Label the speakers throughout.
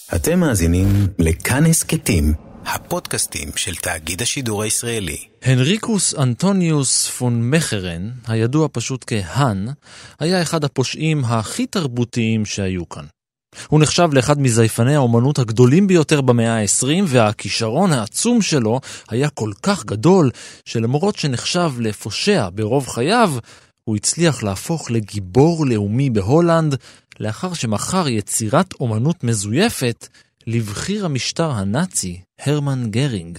Speaker 1: אתם מאזינים לכאן הסקטים, הפודקאסטים של תאגיד השידור הישראלי.
Speaker 2: הנריקוס אנטוניוס פון מחרן, הידוע פשוט כהאן, היה אחד הפושעים הכי תרבותיים שהיו כאן. הוא נחשב לאחד מזייפני האומנות הגדולים ביותר במאה ה-20, והכישרון העצום שלו היה כל כך גדול, שלמרות שנחשב לפושע ברוב חייו, הוא הצליח להפוך לגיבור לאומי בהולנד, לאחר שמכר יצירת אומנות מזויפת לבחיר המשטר הנאצי, הרמן גרינג.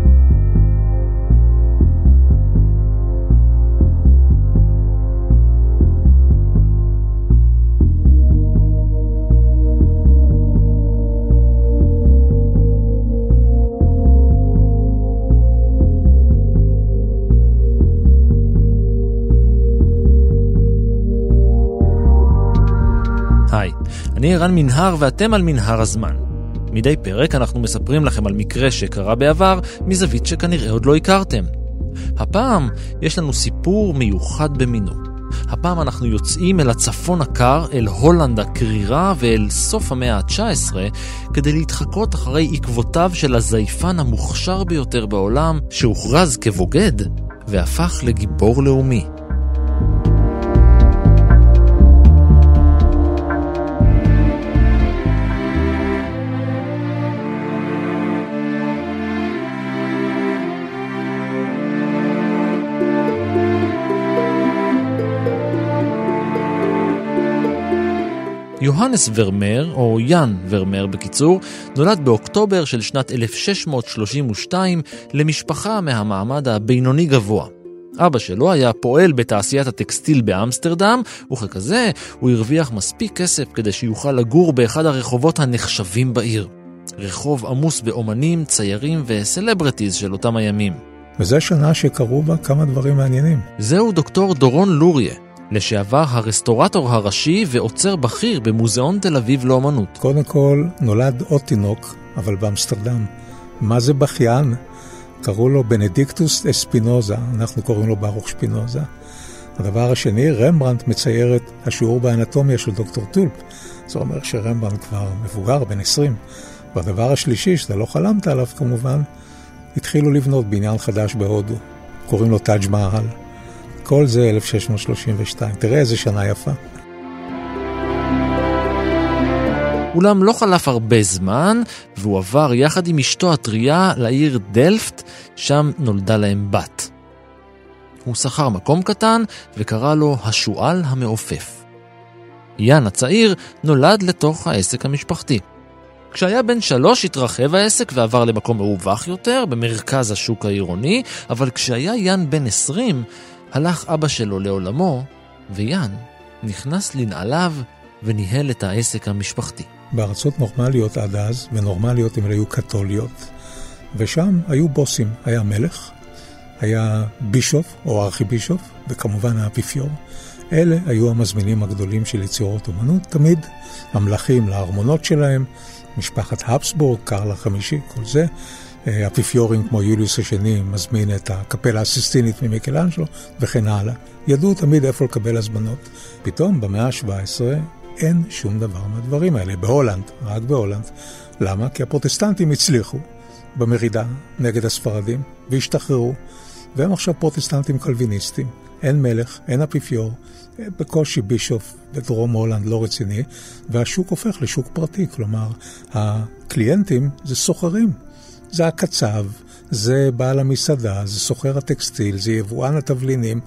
Speaker 2: היי, אני ערן מנהר ואתם על מנהר הזמן. מדי פרק אנחנו מספרים לכם על מקרה שקרה בעבר מזווית שכנראה עוד לא הכרתם. הפעם יש לנו סיפור מיוחד במינו. הפעם אנחנו יוצאים אל הצפון הקר, אל הולנד הקרירה ואל סוף המאה ה-19 כדי להתחקות אחרי עקבותיו של הזייפן המוכשר ביותר בעולם שהוכרז כבוגד והפך לגיבור לאומי. יוהנס ורמר, או יאן ורמר בקיצור, נולד באוקטובר של שנת 1632 למשפחה מהמעמד הבינוני גבוה. אבא שלו היה פועל בתעשיית הטקסטיל באמסטרדם, וככזה הוא הרוויח מספיק כסף כדי שיוכל לגור באחד הרחובות הנחשבים בעיר. רחוב עמוס באומנים, ציירים וסלברטיז של אותם הימים.
Speaker 3: וזה שנה שקרו בה כמה דברים מעניינים.
Speaker 2: זהו דוקטור דורון לוריה, לשעבר הרסטורטור הראשי ועוצר בכיר במוזיאון תל אביב לאומנות.
Speaker 3: קודם כל נולד עוד תינוק, אבל באמסטרדם. מה זה בכיין? קראו לו בנדיקטוס אספינוזה, אנחנו קוראים לו ברוך שפינוזה. הדבר השני, רמברנדט מצייר את השיעור באנטומיה של דוקטור טולפ. זה אומר שרמברנדט כבר מבוגר, בן 20. והדבר השלישי, שאתה לא חלמת עליו כמובן, התחילו לבנות בניין חדש בהודו. קוראים לו טאג' מהל. כל זה 1632. תראה איזה שנה יפה.
Speaker 2: אולם לא חלף הרבה זמן, והוא עבר יחד עם אשתו הטריה לעיר דלפט, שם נולדה להם בת. הוא שכר מקום קטן וקרא לו השועל המעופף. יאן הצעיר נולד לתוך העסק המשפחתי. כשהיה בן 3 התרחב העסק ועבר למקום מרווח יותר, במרכז השוק העירוני, אבל כשהיה יאן בן 20, הלך אבא שלו לעולמו, ויאן נכנס לנעליו וניהל את העסק המשפחתי.
Speaker 3: בארצות נורמליות עד אז, ונורמליות הם היו קתוליות, ושם היו בוסים, היה מלך, היה בישוף או ארכיבישוף, וכמובן האפיפיור. אלה היו המזמינים הגדולים של יצירות אומנות, תמיד המלכים לארמונות שלהם, משפחת הבסבורג, קרל החמישי, כל זה. אפיפיורים כמו יוליוס השני מזמין את הקפלה הסיסטינית ממיקלאנג'לו וכן הלאה. ידעו תמיד איפה לקבל הזמנות. פתאום במאה ה-17 אין שום דבר מהדברים האלה. בהולנד, רק בהולנד. למה? כי הפרוטסטנטים הצליחו במרידה נגד הספרדים והשתחררו. והם עכשיו פרוטסטנטים קלוויניסטים. אין מלך, אין אפיפיור, בקושי בישוף בדרום הולנד לא רציני, והשוק הופך לשוק פרטי. כלומר, הקליינטים זה סוחרים. זה הקצב, זה בעל המסעדה, זה סוחר הטקסטיל, זה יבואן התבלינים,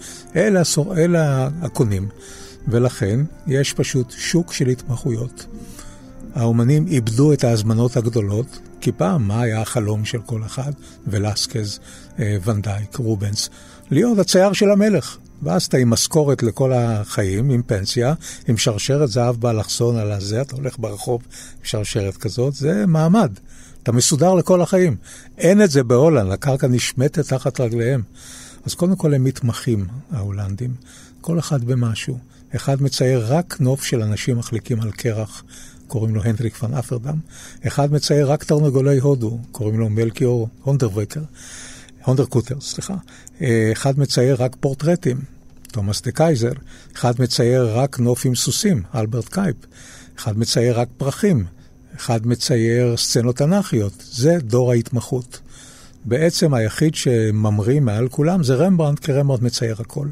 Speaker 3: אלה הקונים. ולכן יש פשוט שוק של התמחויות. האומנים איבדו את ההזמנות הגדולות, כי פעם מה היה החלום של כל אחד? ולסקז, ון דייק, רובנס, להיות הצייר של המלך. ואז אתה עם משכורת לכל החיים, עם פנסיה, עם שרשרת זהב באלכסון על הזה, אתה הולך ברחוב עם שרשרת כזאת, זה מעמד. אתה מסודר לכל החיים. אין את זה בהולנד, הקרקע נשמטת תחת רגליהם. אז קודם כל הם מתמחים, ההולנדים. כל אחד במשהו. אחד מצייר רק נוף של אנשים מחליקים על קרח, קוראים לו הנדריק ון אפרדם. אחד מצייר רק תרנגולי הודו, קוראים לו מלכיאור הונדרקוטר. אחד מצייר רק פורטרטים, תומאס דה קייזר. אחד מצייר רק נוף עם סוסים, אלברט קייפ. אחד מצייר רק פרחים, אחד מצייר סצנות תנ"כיות. זה דור ההתמחות. בעצם היחיד שממריא מעל כולם זה רמברנדט, כי רמברנדט מצייר הכל.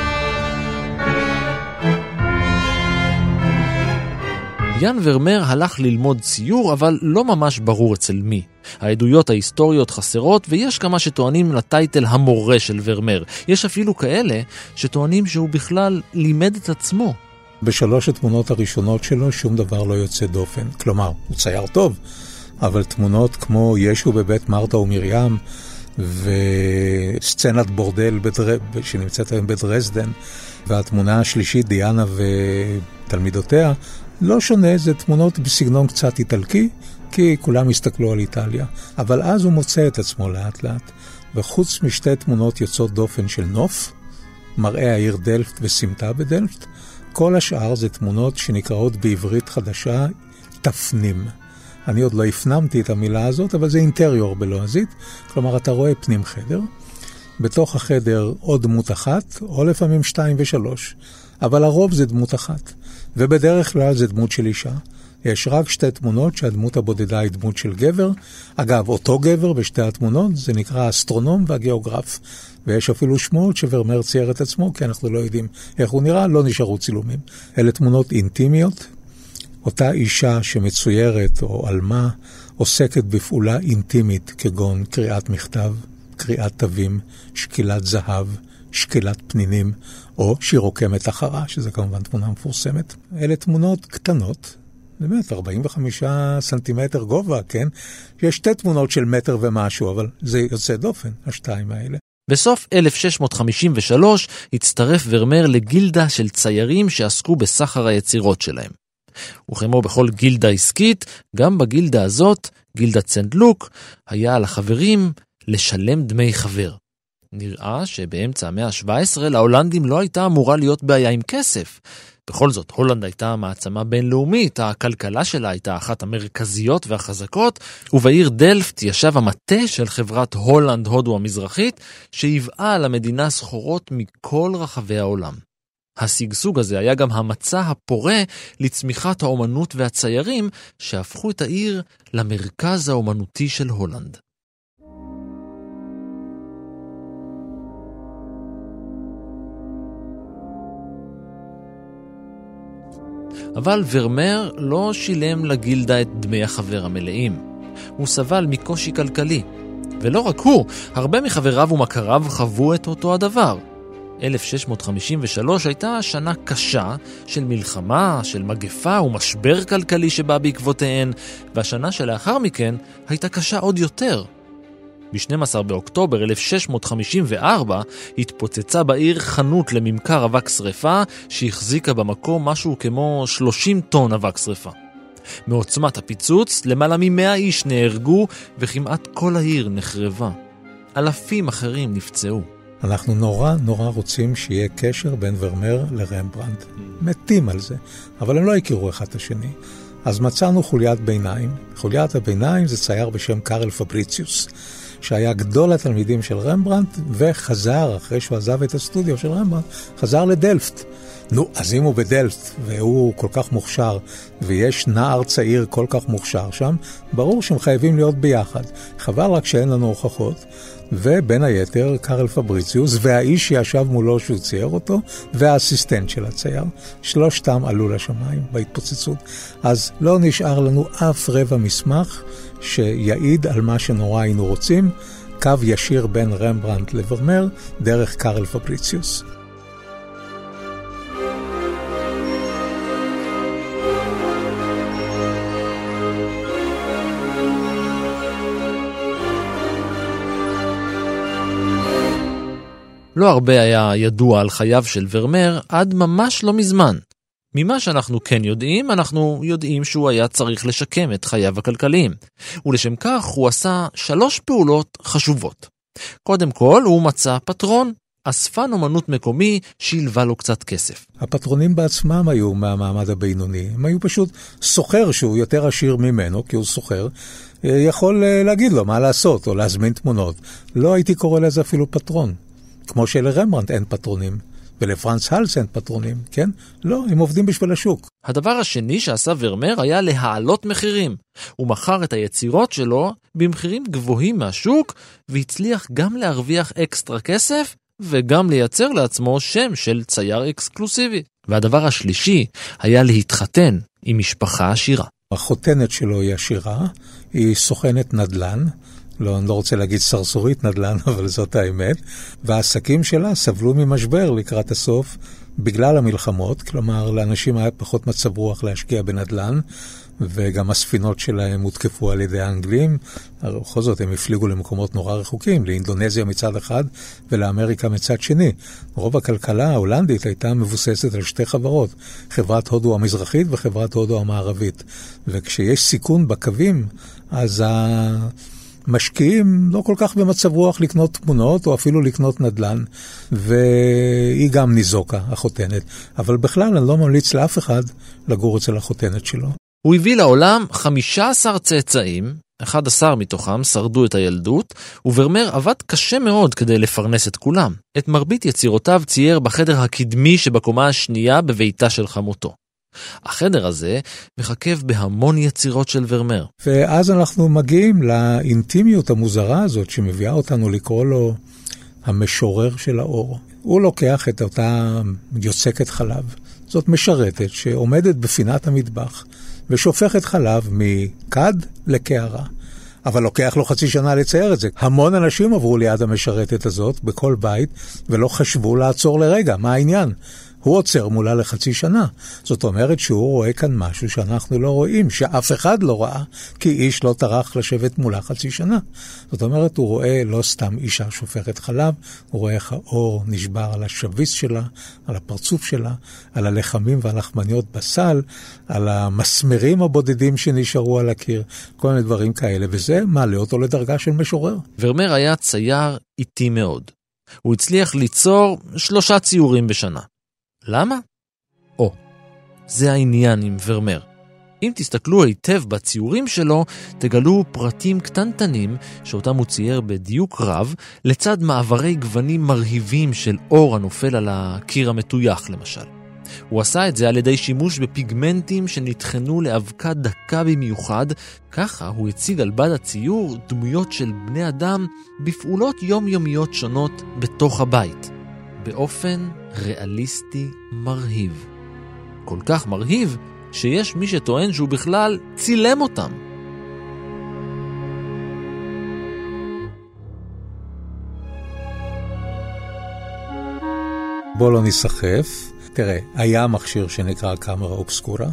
Speaker 2: יאן ורמר הלך ללמוד ציור, אבל לא ממש ברור אצל מי. העדויות ההיסטוריות חסרות, ויש כמה שטוענים לטייטל המורה של ורמר. יש אפילו כאלה שטוענים שהוא בכלל לימד את עצמו.
Speaker 3: בשלוש התמונות הראשונות שלו שום דבר לא יוצא דופן. כלומר, הוא צייר טוב, אבל תמונות כמו ישו בבית מרתה ומרים, וסצנת בורדל שנמצאת היום בדרזדן, והתמונה השלישית, דיאנה ותלמידותיה, לא שונה, זה תמונות בסגנון קצת איטלקי, כי כולם הסתכלו על איטליה. אבל אז הוא מוצא את עצמו לאט לאט, וחוץ משתי תמונות יוצאות דופן של נוף, מראה העיר דלפט וסמטה בדלפט, כל השאר זה תמונות שנקראות בעברית חדשה תפנים. אני עוד לא הפנמתי את המילה הזאת, אבל זה אינטריור בלועזית, כלומר אתה רואה פנים חדר, בתוך החדר עוד דמות אחת, או לפעמים 2 ו3, אבל הרוב זה דמות אחת, ובדרך כלל זה דמות של אישה. יש רק 2 תמונות שהדמות הבודדה היא דמות של גבר. אגב, אותו גבר בשתי התמונות זה נקרא האסטרונום והגיאוגרף, ויש אפילו שמועות שוורמר צייר את עצמו, כי אנחנו לא יודעים איך הוא נראה, לא נשארו צילומים. אלה תמונות אינטימיות. אותה אישה שמצוירת או אלמה עוסקת בפעולה אינטימית, כגון קריאת מכתב, קריאת תווים, שקילת זהב, שקילת פנינים, או שהיא רוקמת אחרה, שזה כמובן תמונה מפורסמת. אלה תמונות קטנות, באמת 45 סנטימטר גובה, כן? יש 2 תמונות של מטר ומשהו, אבל זה יוצא דופן, השתיים האלה.
Speaker 2: בסוף 1653 הצטרף ורמר לגילדה של ציירים שעסקו בסחר היצירות שלהם. וכמו בכל גילדה עסקית, גם בגילדה הזאת, גילדת סנט לוק, היה על החברים לשלם דמי חבר. נראה שבאמצע המאה ה-17 להולנדים לא הייתה אמורה להיות בעיה עם כסף. בכל זאת, הולנד הייתה מעצמה בינלאומית, הכלכלה שלה הייתה אחת המרכזיות והחזקות, ובעיר דלפט ישב המטה של חברת הולנד הודו המזרחית, שהיווה למדינה סחורות מכל רחבי העולם. הסגסוג הזה היה גם המצע הפורה לצמיחת האומנות והציירים, שהפכו את העיר למרכז האומנותי של הולנד. אבל ורמר לא שילם לגילדה את דמי החבר המלאים. הוא סבל מקושי כלכלי. ולא רק הוא, הרבה מחבריו ומכריו חוו את אותו הדבר. 1653 הייתה שנה קשה של מלחמה, של מגפה ומשבר כלכלי שבא בעקבותיהן, והשנה שלאחר מכן הייתה קשה עוד יותר. ב-12 באוקטובר 1654 התפוצצה בעיר חנות לממכר אבק שריפה שהחזיקה במקום משהו כמו 30 טון אבק שריפה. מעוצמת הפיצוץ למעלה מ100 איש נהרגו וכמעט כל העיר נחרבה. אלפים אחרים נפצעו.
Speaker 3: אנחנו נורא רוצים שיהיה קשר בין ורמר לרמברנדט. מתים על זה, אבל הם לא הכירו אחד את השני. אז מצאנו חוליית ביניים. חוליית הביניים זה צייר בשם קארל פבריציוס, שהיה גדול התלמידים של רמברנדט, וחזר, אחרי שהוא עזב את הסטודיו של רמברנדט, חזר לדלפט. נו, אז אם הוא בדלפט, והוא כל כך מוכשר, ויש נער צעיר כל כך מוכשר שם, ברור שהם חייבים להיות ביחד. חבל רק שאין לנו הוכחות, ובין היתר, קארל פבריציוס, והאיש שישב מולו שהוא צייר אותו, והאסיסטנט של הצייר, שלושתם עלו לשמיים בהתפוצצות. אז לא נשאר לנו אף רבע מסמך שיעיד על מה שנורא היינו רוצים, קו ישיר בין רמברנדט לוורמר, דרך קארל פבריציוס.
Speaker 2: לא הרבה היה ידוע על חייו של ורמר עד ממש לא מזמן. ממה שאנחנו כן יודעים, אנחנו יודעים שהוא היה צריך לשקם את חייו הכלכליים. ולשם כך הוא עשה 3 פעולות חשובות. קודם כל הוא מצא פטרון, אספן אומנות מקומי שילווה לו קצת כסף.
Speaker 3: הפטרונים בעצמם היו מהמעמד הבינוני. הם היו פשוט סוחר שהוא יותר עשיר ממנו, כי הוא סוחר, יכול להגיד לו מה לעשות או להזמין תמונות. לא הייתי קורא לזה אפילו פטרון. כמו שלרמברנדט אין פטרונים, ולפרנס הלס אין פטרונים, כן? לא, הם עובדים בשביל השוק.
Speaker 2: הדבר השני שעשה ורמר היה להעלות מחירים. הוא מכר את היצירות שלו במחירים גבוהים מהשוק, והצליח גם להרוויח אקסטרה כסף, וגם לייצר לעצמו שם של צייר אקסקלוסיבי. והדבר השלישי היה להתחתן עם משפחה עשירה.
Speaker 3: החותנת שלו היא עשירה, היא סוכנת נדל"ן, אני לא רוצה להגיד סרסורית נדל"ן, אבל זאת האמת, והעסקים שלה סבלו ממשבר לקראת הסוף בגלל המלחמות, כלומר לאנשים היה פחות מצב רוח להשקיע בנדל"ן, וגם הספינות שלהם הותקפו על ידי האנגלים, בכל זאת הם הפליגו למקומות נורא רחוקים, לאינדונזיה מצד אחד ולאמריקה מצד שני. רוב הכלכלה ההולנדית הייתה מבוססת על שתי חברות, חברת הודו המזרחית וחברת הודו המערבית, וכשיש סיכון בקווים, אז משקיעים לא כל כך במצב רוח לקנות תמונות או אפילו לקנות נדל"ן, והיא גם ניזוקה, החותנת. אבל בכלל אני לא ממליץ לאף אחד לגור אצל החותנת שלו.
Speaker 2: הוא הביא לעולם 15 צאצאים, 11 מתוכם שרדו את הילדות, וורמר עבד קשה מאוד כדי לפרנס את כולם. את מרבית יצירותיו צייר בחדר הקדמי שבקומה השנייה בביתה של חמותו. החדר הזה מחכב בהמון יצירות של ורמר.
Speaker 3: ואז אנחנו מגיעים לאינטימיות המוזרה הזאת שמביאה אותנו לקרוא לו המשורר של האור. הוא לוקח את אותה יוצקת חלב, זאת משרתת שעומדת בפינת המטבח ושופכת חלב מכד לקערה. אבל לוקח לו חצי שנה לצייר את זה. המון אנשים עברו ליד המשרתת הזאת בכל בית ולא חשבו לעצור לרגע. מה העניין? הוא עוצר מולה לחצי שנה. זאת אומרת שהוא רואה כאן משהו שאנחנו לא רואים, שאף אחד לא ראה, כי איש לא טרח לשבת מולה חצי שנה. זאת אומרת, הוא רואה לא סתם אישה שופכת חלב, הוא רואה איך האור נשבר על השביס שלה, על הפרצוף שלה, על הלחמים והלחמניות בסל, על המסמרים הבודדים שנשארו על הקיר, כל מיני דברים כאלה, וזה מעלה אותו לדרגה של משורר.
Speaker 2: ורמר היה צייר איטי מאוד. הוא הצליח ליצור 3 ציורים בשנה. למה? זה העניין עם ורמר. אם תסתכלו היטב בציורים שלו, תגלו פרטים קטנטנים שאותם הוא צייר בדיוק רב, לצד מעברי גוונים מרהיבים של אור הנופל על הקיר המטויח למשל. הוא עשה את זה על ידי שימוש בפיגמנטים שנתחנו לאבקה דקה במיוחד, ככה הוא הציג על בד הציור דמויות של בני אדם בפעולות יומיומיות שונות בתוך הבית. באופן ריאליסטי מרהיב. כל כך מרהיב שיש מי שטוען שהוא בכלל צילם אותם.
Speaker 3: בוא לא נסחף. תראה, היה מכשיר שנקרא קאמרה אובסקורה,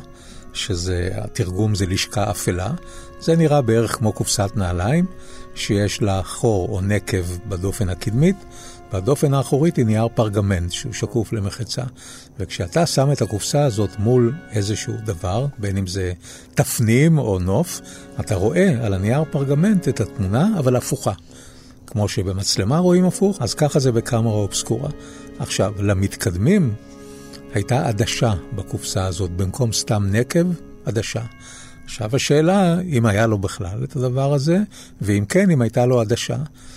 Speaker 3: שזה, התרגום זה לשכה אפלה. זה נראה בערך כמו קופסת נעליים, שיש לה חור או נקב בדופן הקדמית, בדופן האחורית היא נייר פרגמנט שהוא שקוף למחצה. וכשאתה שם את הקופסה הזאת מול איזשהו דבר, בין אם זה תפנים או נוף, אתה רואה על הנייר פרגמנט את התמונה, אבל הפוכה. כמו שבמצלמה רואים הפוך, אז ככה זה בקאמרה אובסקורה. עכשיו, למתקדמים הייתה עדשה בקופסה הזאת, במקום סתם נקב, עדשה. עכשיו השאלה, אם היה לו בכלל את הדבר הזה, ואם כן, אם הייתה לו עדשה.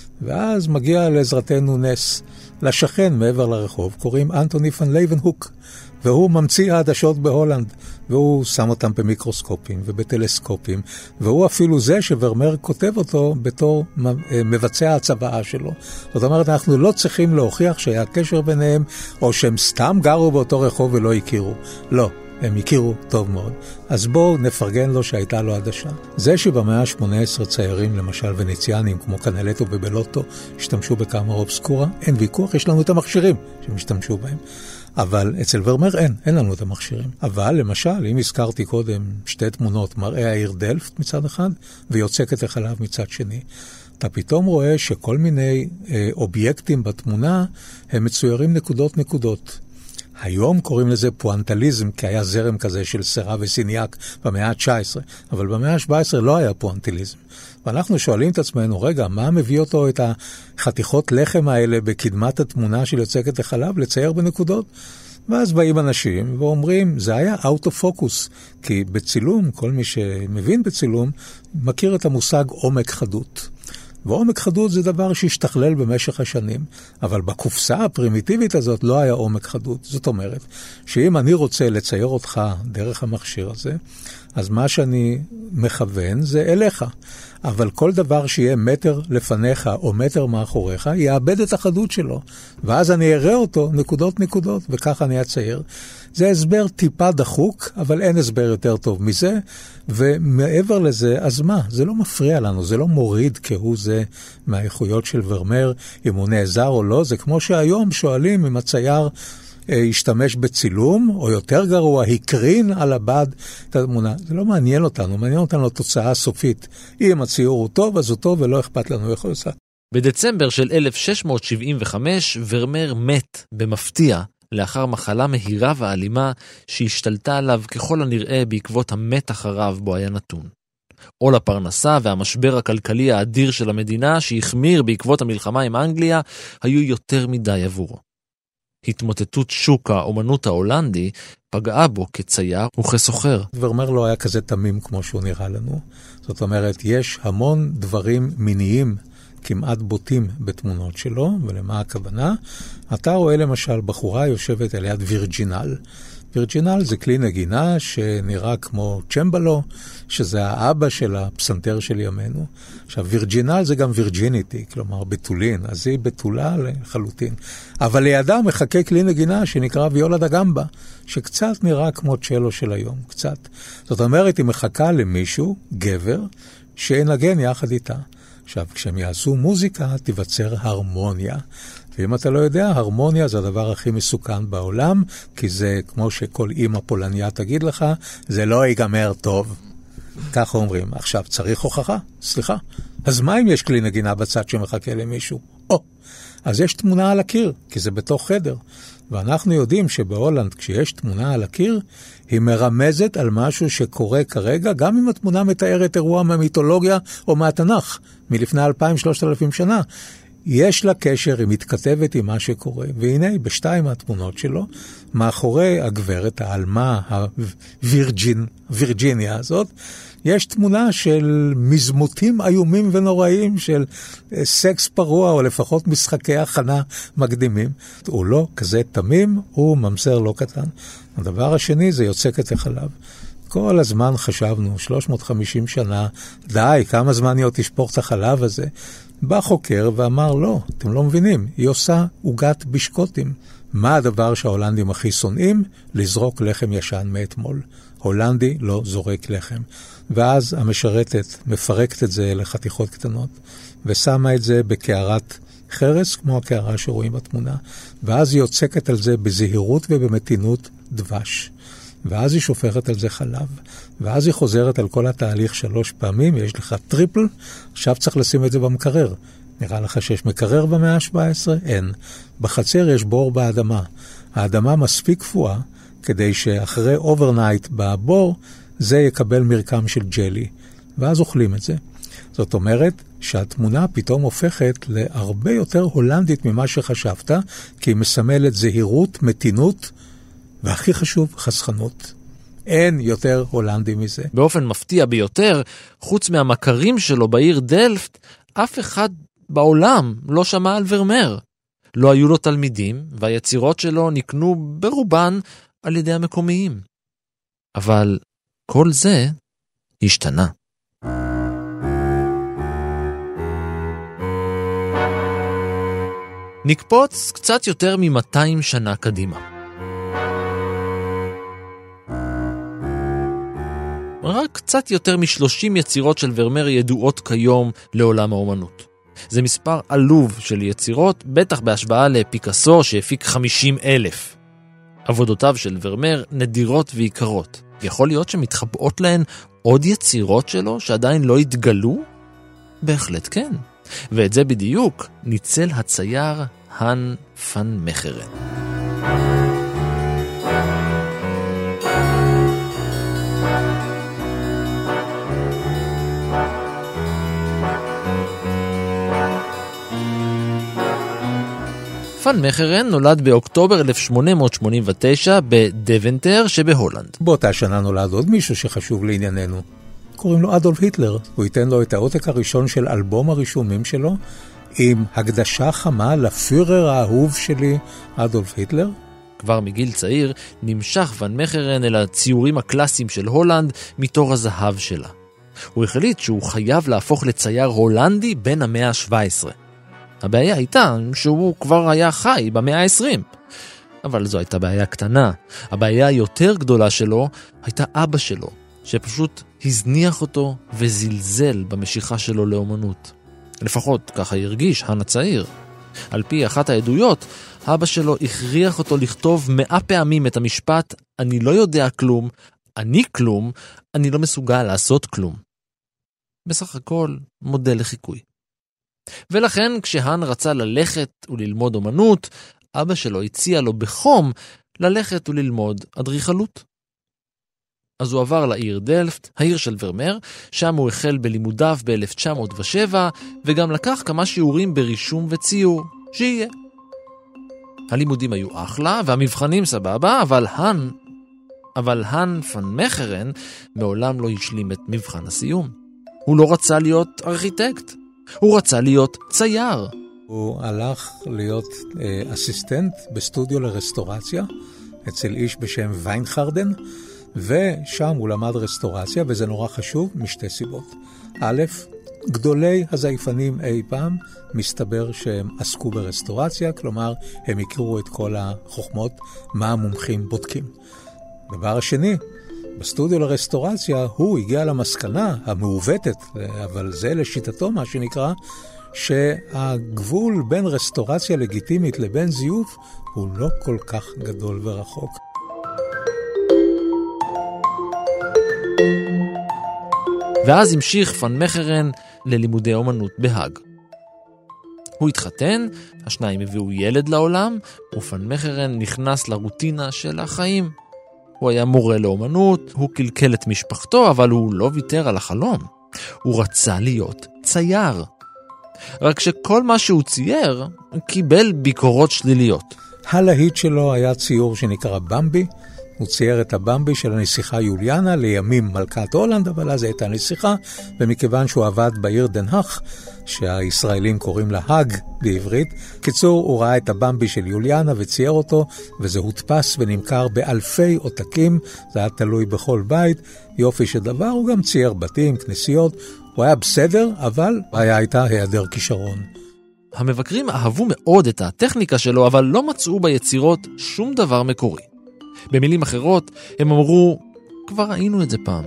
Speaker 3: ואז מגיע לעזרתנו נס. לשכן מעבר לרחוב קוראים אנטוני פן לייבנהוק, והוא ממציא העדשות בהולנד, והוא שם אותם במיקרוסקופים ובטלסקופים, והוא אפילו זה שוורמר כותב אותו בתור מבצע הצוואה שלו. זאת אומרת, אנחנו לא צריכים להוכיח שהיה קשר ביניהם, או שהם סתם גרו באותו רחוב ולא הכירו. לא. הם הכירו טוב מאוד. אז בואו נפרגן לו שהייתה לו עדשה. זה שבמאה ה-18 ציירים, למשל ונציאנים, כמו קנלטו ובלוטו, השתמשו בקאמרה אובסקורה, אין ויכוח, יש לנו את המכשירים שמשתמשו בהם. אבל אצל ורמר אין לנו את המכשירים. אבל למשל, אם הזכרתי קודם 2 תמונות, מראה העיר דלפט מצד אחד, ויוצקת החלב מצד שני, אתה פתאום רואה שכל מיני אובייקטים בתמונה, הם מצוירים נקודות. היום קוראים לזה פואנטליזם, כי היה זרם כזה של סרה וסיניאק במאה ה-19, אבל במאה ה-17 לא היה פואנטליזם. ואנחנו שואלים את עצמנו, רגע, מה מביא אותו את החתיכות לחם האלה בקדמת התמונה של יוצקת החלב לצייר בנקודות? ואז באים אנשים ואומרים, זה היה out of focus, כי בצילום, כל מי שמבין בצילום, מכיר את המושג עומק חדות. ועומק חדות זה דבר שהשתכלל במשך השנים, אבל בקופסה הפרימיטיבית הזאת לא היה עומק חדות. זאת אומרת, שאם אני רוצה לצייר אותך דרך המכשיר הזה, אז מה שאני מכוון זה אליך. אבל כל דבר שיהיה מטר לפניך או מטר מאחוריך, יאבד את החדות שלו. ואז אני אראה אותו נקודות, וככה אני אצייר. זה הסבר טיפה דחוק, אבל אין הסבר יותר טוב מזה. ומעבר לזה, אז מה? זה לא מפריע לנו, זה לא מוריד כהוא זה מהאיכויות של ורמר, אם הוא נעזר או לא. זה כמו שהיום שואלים אם הצייר ישתמש בצילום, או יותר גרוע, הקרין על הבד את התמונה. זה לא מעניין אותנו, מעניין אותנו התוצאה הסופית. אם הציור הוא טוב, אז הוא טוב, ולא אכפת לנו איך הוא עושה.
Speaker 2: בדצמבר של 1675, ורמר מת במפתיע, לאחר מחלה מהירה ואלימה שהשתלטה עליו ככל הנראה בעקבות המתח הרב בו היה נתון. עול הפרנסה והמשבר הכלכלי האדיר של המדינה שהחמיר בעקבות המלחמה עם אנגליה היו יותר מדי עבורו. התמוטטות שוק האומנות ההולנדי פגעה בו כצייר וכסוחר.
Speaker 3: ורמר לא היה כזה תמים כמו שהוא נראה לנו. זאת אומרת, יש המון דברים מיניים כמעט בוטים בתמונות שלו, ולמה הכוונה? אתה רואה למשל בחורה יושבת על יד וירג'ינל. וירג'ינל זה כלי נגינה שנראה כמו צ'מבלו, שזה האבא של הפסנתר של ימינו. עכשיו, וירג'ינל זה גם וירג'יניטי, כלומר בתולין, אז היא בתולה לחלוטין. אבל לידה מחכה כלי נגינה שנקרא ויולה דה גמבה, שקצת נראה כמו צ'לו של היום, קצת. זאת אומרת, היא מחכה למישהו, גבר, שינגן יחד איתה. עכשיו, כשהם יעשו מוזיקה, תיווצר הרמוניה. ואם אתה לא יודע, הרמוניה זה הדבר הכי מסוכן בעולם, כי זה, כמו שכל אמא פולניה תגיד לך, זה לא ייגמר טוב. ככה אומרים. עכשיו, צריך הוכחה? סליחה. אז מה אם יש כלי נגינה בצד שמחכה למישהו? אז יש תמונה על הקיר, כי זה בתוך חדר. ואנחנו יודעים שבהולנד, כשיש תמונה על הקיר, היא מרמזת על משהו שקורה כרגע, גם אם התמונה מתארת אירוע מהמיתולוגיה או מהתנ"ך, מלפני 2,000-3,000 שנה. יש לה קשר, היא מתכתבת עם מה שקורה. והנה, בשתיים מהתמונות שלו, מאחורי הגברת, העלמה, הווירג'יניה הזאת, יש תמונה של מזמותים איומים ונוראים, של סקס פרוע, או לפחות משחקי הכנה מקדימים. הוא לא כזה תמים, הוא ממסר לא קטן. הדבר השני זה יוצקת החלב. כל הזמן חשבנו, 350 שנה, די, כמה זמן היא עוד תשפוך את החלב הזה? בא חוקר ואמר, לא, אתם לא מבינים, היא עושה עוגת בישקוטים. מה הדבר שההולנדים הכי שונאים? לזרוק לחם ישן מאתמול. הולנדי לא זורק לחם. ואז המשרתת מפרקת את זה לחתיכות קטנות, ושמה את זה בקערת חרס, כמו הקערה שרואים בתמונה. ואז היא יוצקת על זה בזהירות ובמתינות דבש. ואז היא שופכת על זה חלב. ואז היא חוזרת על כל התהליך 3 פעמים, יש לך טריפל, עכשיו צריך לשים את זה במקרר. נראה לך שיש מקרר במאה ה-17? אין. בחצר יש בור באדמה. האדמה מספיק קפואה, כדי שאחרי אוברנייט בבור, זה יקבל מרקם של ג'לי. ואז אוכלים את זה. זאת אומרת שהתמונה פתאום הופכת להרבה יותר הולנדית ממה שחשבת, כי היא מסמלת זהירות, מתינות, והכי חשוב, חסכנות. אין יותר הולנדי מזה.
Speaker 2: באופן מפתיע ביותר, חוץ מהמכרים שלו בעיר דלפט, אף אחד בעולם לא שמע על ורמר. לא היו לו תלמידים, והיצירות שלו נקנו ברובן על ידי המקומיים. אבל כל זה השתנה. נקפוץ קצת יותר מ-200 שנה קדימה. רק קצת יותר מ-30 יצירות של ורמר ידועות כיום לעולם האומנות. זה מספר עלוב של יצירות, בטח בהשוואה לפיקאסו שהפיק 50,000. עבודותיו של ורמר נדירות ויקרות. יכול להיות שמתחבאות להן עוד יצירות שלו שעדיין לא התגלו? בהחלט כן. ואת זה בדיוק ניצל הצייר האן פן מחרן. פן מחרן נולד באוקטובר 1889 בדוונטר שבהולנד.
Speaker 3: באותה שנה נולד עוד מישהו שחשוב לענייננו. קוראים לו אדולף היטלר. הוא ייתן לו את העותק הראשון של אלבום הרישומים שלו, עם הקדשה חמה לפירר האהוב שלי, אדולף היטלר.
Speaker 2: כבר מגיל צעיר נמשך ון מחרן אל הציורים הקלאסיים של הולנד מתור הזהב שלה. הוא החליט שהוא חייב להפוך לצייר הולנדי בין המאה ה-17. הבעיה הייתה שהוא כבר היה חי במאה ה-20. אבל זו הייתה בעיה קטנה. הבעיה היותר גדולה שלו הייתה אבא שלו, שפשוט הזניח אותו וזלזל במשיכה שלו לאומנות. לפחות ככה הרגיש האן הצעיר. על פי אחת העדויות, אבא שלו הכריח אותו לכתוב 100 פעמים את המשפט, אני לא יודע כלום, אני כלום, אני לא מסוגל לעשות כלום. בסך הכל מודל לחיקוי. ולכן כשהאן רצה ללכת וללמוד אומנות, אבא שלו הציע לו בחום ללכת וללמוד אדריכלות. אז הוא עבר לעיר דלפט, העיר של ורמר, שם הוא החל בלימודיו ב-1907, וגם לקח כמה שיעורים ברישום וציור, שיהיה. הלימודים היו אחלה, והמבחנים סבבה, אבל האן פן מחרן מעולם לא השלים את מבחן הסיום. הוא לא רצה להיות ארכיטקט, הוא רצה להיות צייר.
Speaker 3: הוא הלך להיות אסיסטנט בסטודיו לרסטורציה, אצל איש בשם ויינחרדן, ושם הוא למד רסטורציה, וזה נורא חשוב משתי סיבות. א', גדולי הזייפנים אי פעם מסתבר שהם עסקו ברסטורציה, כלומר הם הכירו את כל החוכמות, מה המומחים בודקים. דבר השני, בסטודיו לרסטורציה הוא הגיע למסקנה המעוותת, אבל זה לשיטתו מה שנקרא, שהגבול בין רסטורציה לגיטימית לבין זיוף הוא לא כל כך גדול ורחוק.
Speaker 2: ואז המשיך פן מחרן ללימודי אומנות בהאג. הוא התחתן, השניים הביאו ילד לעולם, ופן מחרן נכנס לרוטינה של החיים. הוא היה מורה לאומנות, הוא קלקל את משפחתו, אבל הוא לא ויתר על החלום. הוא רצה להיות צייר. רק שכל מה שהוא צייר קיבל ביקורות שליליות.
Speaker 3: הלהיט שלו היה ציור שנקרא במבי. הוא צייר את הבמבי של הנסיכה יוליאנה, לימים מלכת הולנד, אבל אז הייתה נסיכה, ומכיוון שהוא עבד בעיר דן האג, שהישראלים קוראים לה האג בעברית, קיצור, הוא ראה את הבמבי של יוליאנה וצייר אותו, וזה הודפס ונמכר באלפי עותקים, זה היה תלוי בכל בית, יופי שדבר, הוא גם צייר בתים, כנסיות, הוא היה בסדר, אבל הייתה היעדר כישרון.
Speaker 2: המבקרים אהבו מאוד את הטכניקה שלו, אבל לא מצאו ביצירות שום דבר מקורי. במילים אחרות, הם אמרו, כבר ראינו את זה פעם.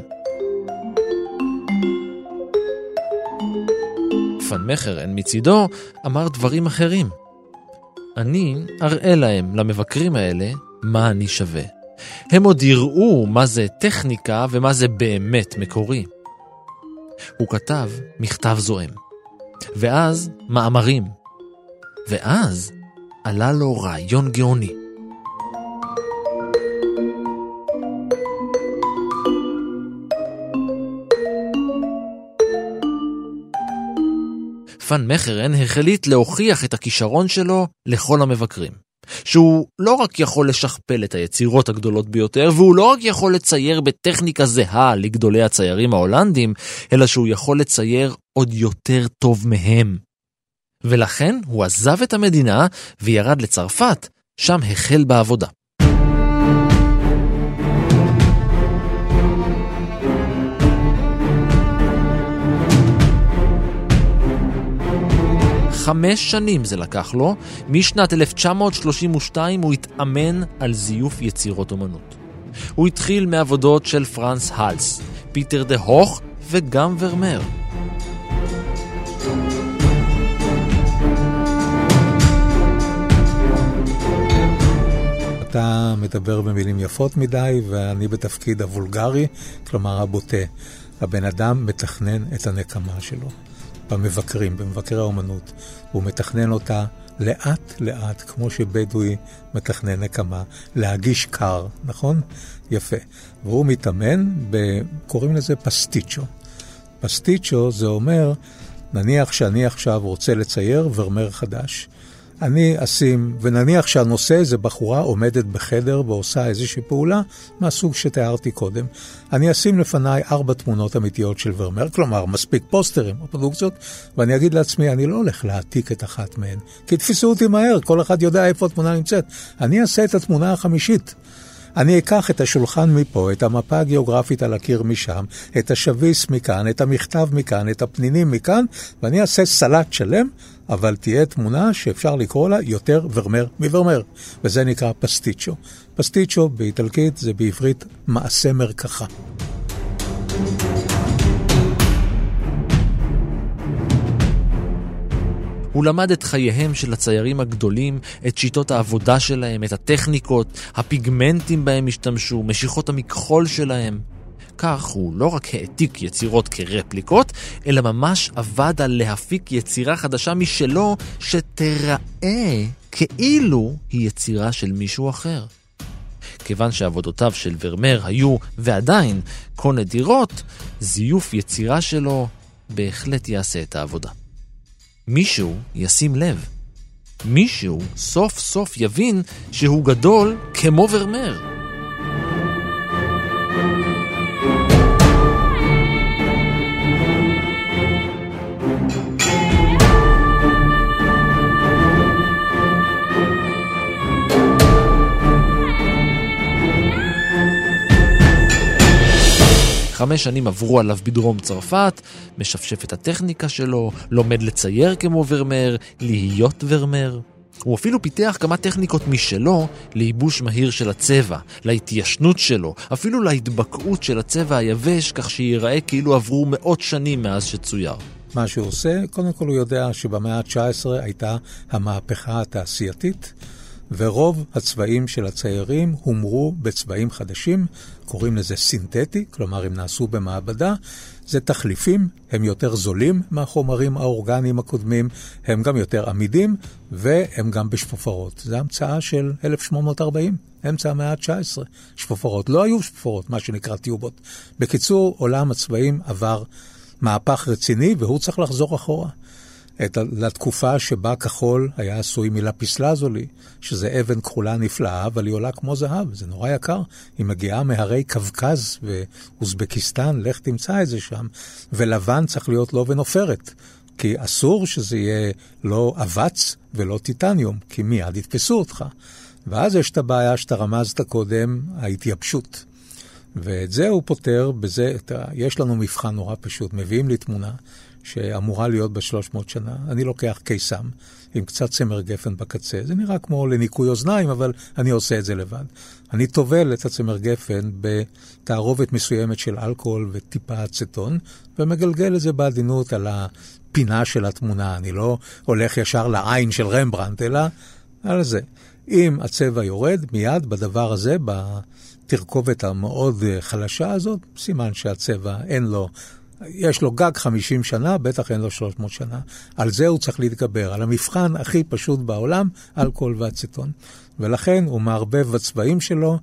Speaker 2: פן מחרן מצידו אמר דברים אחרים. אני אראה להם, למבקרים האלה, מה אני שווה. הם עוד יראו מה זה טכניקה ומה זה באמת מקורי. הוא כתב מכתב זועם. ואז מאמרים. ואז עלה לו רעיון גאוני. פן מחרן החליט להוכיח את הכישרון שלו לכל המבקרים. שהוא לא רק יכול לשכפל את היצירות הגדולות ביותר, והוא לא רק יכול לצייר בטכניקה זהה לגדולי הציירים ההולנדים, אלא שהוא יכול לצייר עוד יותר טוב מהם. ולכן הוא עזב את המדינה וירד לצרפת, שם החל בעבודה. חמש שנים זה לקח לו, משנת 1932 הוא התאמן על זיוף יצירות אומנות. הוא התחיל מעבודות של פרנס הלס, פיטר דה הוך וגם ורמר.
Speaker 3: אתה מדבר במילים יפות מדי ואני בתפקיד הוולגרי, כלומר הבוטה. הבן אדם מתכנן את הנקמה שלו. במבקרי האומנות. הוא מתכנן אותה לאט לאט, כמו שבדואי מתכנן נקמה, להגיש קר, נכון? יפה. והוא מתאמן, קוראים לזה פסטיצ'ו. פסטיצ'ו זה אומר, נניח שאני עכשיו רוצה לצייר ורמר חדש. אני אשים, ונניח שהנושא זה בחורה עומדת בחדר ועושה איזושהי פעולה מהסוג שתיארתי קודם. אני אשים לפניי 4 תמונות אמיתיות של ורמר, כלומר מספיק פוסטרים או פרודוקציות, ואני אגיד לעצמי, אני לא הולך להעתיק את אחת מהן, כי תפיסו אותי מהר, כל אחד יודע איפה התמונה נמצאת. אני אעשה את התמונה החמישית. אני אקח את השולחן מפה, את המפה הגיאוגרפית על הקיר משם, את השביס מכאן, את המכתב מכאן, את הפנינים מכאן, ואני אעשה סלט שלם, אבל תהיה תמונה שאפשר לקרוא לה יותר ורמר מוורמר, וזה נקרא פסטיצ'ו. פסטיצ'ו באיטלקית זה בעברית מעשה מרקחה.
Speaker 2: הוא למד את חייהם של הציירים הגדולים, את שיטות העבודה שלהם, את הטכניקות, הפיגמנטים בהם השתמשו, משיכות המכחול שלהם. כך הוא לא רק העתיק יצירות כרפליקות, אלא ממש עבד על להפיק יצירה חדשה משלו שתראה כאילו היא יצירה של מישהו אחר. כיוון שעבודותיו של ורמר היו ועדיין כה נדירות, זיוף יצירה שלו בהחלט יעשה את העבודה. מישהו ישים לב. מישהו סוף סוף יבין שהוא גדול כמו ורמר. חמש שנים עברו עליו בדרום צרפת, משפשף את הטכניקה שלו, לומד לצייר כמו ורמר, להיות ורמר. הוא אפילו פיתח כמה טכניקות משלו לייבוש מהיר של הצבע, להתיישנות שלו, אפילו להתבקעות של הצבע היבש, כך שיראה כאילו עברו מאות שנים מאז שצויר.
Speaker 3: מה שהוא עושה, קודם כל הוא יודע שבמאה ה-19 הייתה המהפכה התעשייתית, ורוב הצבעים של הציירים הומרו בצבעים חדשים, קוראים לזה סינתטי, כלומר הם נעשו במעבדה, זה תחליפים, הם יותר זולים מהחומרים האורגניים הקודמים, הם גם יותר עמידים, והם גם בשפופרות. זו המצאה של 1840, אמצע המאה ה-19. שפופרות, לא היו שפופרות, מה שנקרא טיובות. בקיצור, עולם הצבעים עבר מהפך רציני, והוא צריך לחזור אחורה. לתקופה שבה כחול היה עשוי מלפיס לזולי, שזה אבן כחולה נפלאה, אבל היא עולה כמו זהב, זה נורא יקר. היא מגיעה מהרי קווקז ואוזבקיסטן, לך תמצא את זה שם. ולבן צריך להיות לא ונופרת, כי אסור שזה יהיה לא אבץ ולא טיטניום, כי מיד יתפסו אותך. ואז יש את הבעיה שאתה רמזת קודם, ההתייבשות. ואת זה הוא פותר, בזה, יש לנו מבחן נורא פשוט, מביאים לי תמונה, שאמורה להיות ב-300 שנה. אני לוקח קיסם עם קצת צמר גפן בקצה. זה נראה כמו לניקוי אוזניים, אבל אני עושה את זה לבד. אני טובל את הצמר גפן בתערובת מסוימת של אלכוהול וטיפה אצטון, ומגלגל את זה בעדינות על הפינה של התמונה. אני לא הולך ישר לעין של רמברנט, אלא על זה. אם הצבע יורד, מיד בדבר הזה, בתרכובת המאוד חלשה הזאת, סימן שהצבע אין לו, יש לו גג 50 שנה, בטח אין לו 300 שנה. על זה הוא צריך להתגבר, על המבחן הכי פשוט בעולם, אלכוהול ואצטון. ולכן הוא מערבב בצבעים שלו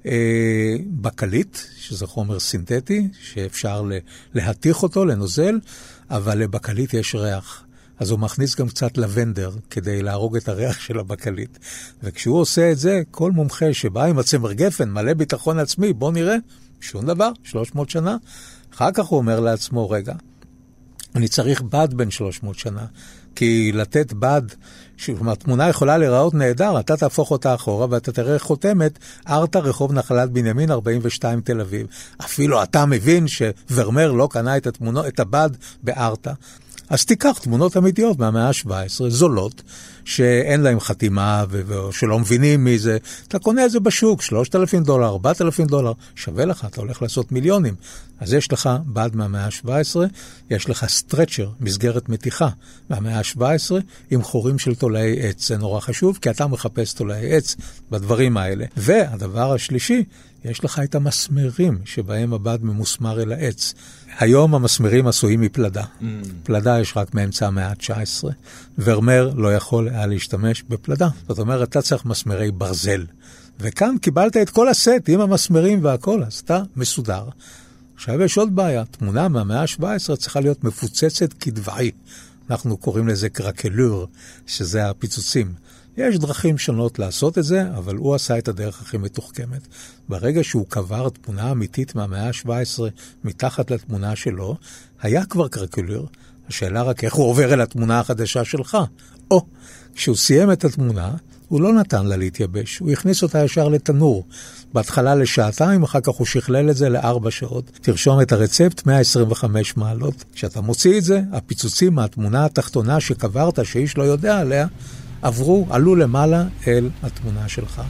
Speaker 3: בקלית, שזה חומר סינתטי, שאפשר להתיך אותו, לנוזל, אבל לבקלית יש ריח. אז הוא מכניס גם קצת לבנדר, כדי להרוג את הריח של הבקלית. וכשהוא עושה את זה, כל מומחה שבא עם הצמר גפן, מלא ביטחון עצמי, בוא נראה, שום דבר, 300 שנה. אחר כך הוא אומר לעצמו, רגע, אני צריך בד בין 300 שנה, כי לתת בד, התמונה יכולה להיראות נהדר, אתה תהפוך אותה אחורה, ואתה תראה חותמת, ארטה רחוב נחלת בנימין 42 תל אביב. אפילו אתה מבין שוורמר לא קנה את הבד בארטה. אז תיקח תמונות אמיתיות מהמאה ה-17, זולות, שאין להם חתימה ושלא מבינים מי זה. אתה קונה את זה בשוק, $3,000, $4,000, שווה לך, אתה הולך לעשות מיליונים. אז יש לך בד מהמאה ה-17, יש לך סטרצ'ר, מסגרת מתיחה מהמאה ה-17, עם חורים של תולעי עץ. זה נורא חשוב, כי אתה מחפש תולעי עץ בדברים האלה. והדבר השלישי, יש לך את המסמרים שבהם הבד ממוסמר אל העץ. היום המסמרים עשויים מפלדה. פלדה יש רק מאמצע המאה ה-19. ורמר לא יכול היה להשתמש בפלדה. זאת אומרת, אתה צריך מסמרי ברזל. וכאן קיבלת את כל הסט עם המסמרים והכל, אז אתה מסודר. עכשיו יש עוד בעיה. תמונה מהמאה ה-17 צריכה להיות מפוצצת כדבעי. אנחנו קוראים לזה קרקלור, שזה הפיצוצים. יש דרכים שונות לעשות את זה, אבל הוא עשה את הדרך הכי מתוחכמת. ברגע שהוא קבר תמונה אמיתית מהמאה ה-17 מתחת לתמונה שלו, היה כבר קרקלור. השאלה רק איך הוא עובר אל התמונה החדשה שלך. או, כשהוא סיים את התמונה, הוא לא נתן לה להתייבש, הוא הכניס אותה ישר לתנור. בהתחלה לשעתיים, אחר כך הוא שכלל את זה ל4 שעות. תרשום את הרצפט, 125 מעלות. כשאתה מוציא את זה, הפיצוצים מהתמונה התחתונה שקברת, שאיש לא יודע עליה, עלו למעלה אל התמונה שלך.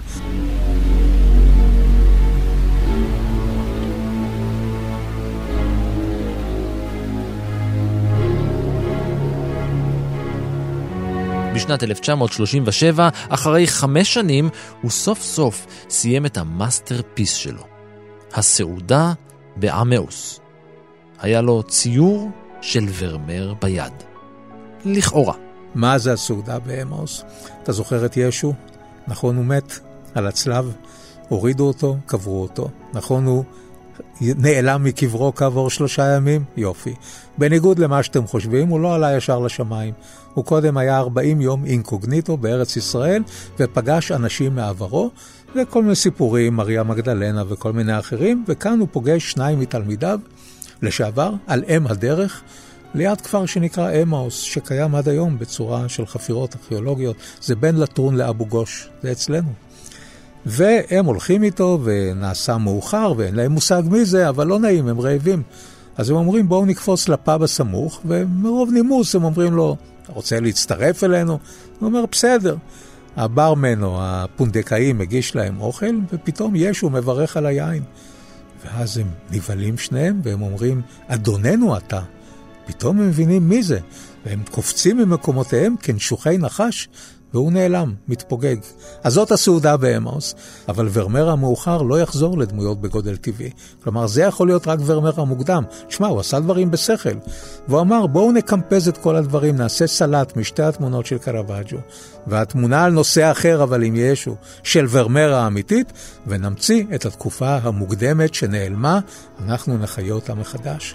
Speaker 2: בשנת 1937, אחרי 5 שנים, הוא סוף סוף סיים את המאסטרפיס שלו. הסעודה בעמאוס. היה לו ציור של ורמר ביד. לכאורה.
Speaker 3: מה זה הסעודה בעמאוס? אתה זוכר את ישו? נכון, הוא מת על הצלב, הורידו אותו, קברו אותו. נכון, הוא נעלם מקברו כעבור 3 ימים? יופי. בניגוד למה שאתם חושבים, הוא לא עלה ישר לשמיים. הוא קודם היה 40 יום אינקוגניטו בארץ ישראל, ופגש אנשים מעברו, וכל מיני סיפורים, מריה מגדלנה וכל מיני אחרים, וכאן הוא פוגש 2 מתלמידיו לשעבר, על אם הדרך, ליד כפר שנקרא אמאוס, שקיים עד היום בצורה של חפירות ארכיאולוגיות. זה בין לטרון לאבו גוש, זה אצלנו. והם הולכים איתו, ונעשה מאוחר, ואין להם מושג מי זה, אבל לא נעים, הם רעבים. אז הם אומרים, בואו נקפוץ לפאב הסמוך, ומרוב נימוס הם אומרים לו, אתה רוצה להצטרף אלינו? הוא אומר, בסדר. הברמן או הפונדקאי מגיש להם אוכל, ופתאום ישו מברך על היין. ואז הם נבלים שניהם, והם אומרים, אדוננו אתה. פתאום הם מבינים מי זה, והם קופצים ממקומותיהם כנשוכי נחש, והוא נעלם, מתפוגג. אז זאת הסעודה באמאוס, אבל ורמר המאוחר לא יחזור לדמויות בגודל טבעי. כלומר, זה יכול להיות רק ורמר המוקדם. תשמע, הוא עשה דברים בשכל. והוא אמר, בואו נקמפז את כל הדברים, נעשה סלט משתי התמונות של קרוואג'ו, והתמונה על נושא אחר, אבל עם ישו, של ורמר האמיתית, ונמציא את התקופה המוקדמת שנעלמה, אנחנו נחיה אותה מחדש.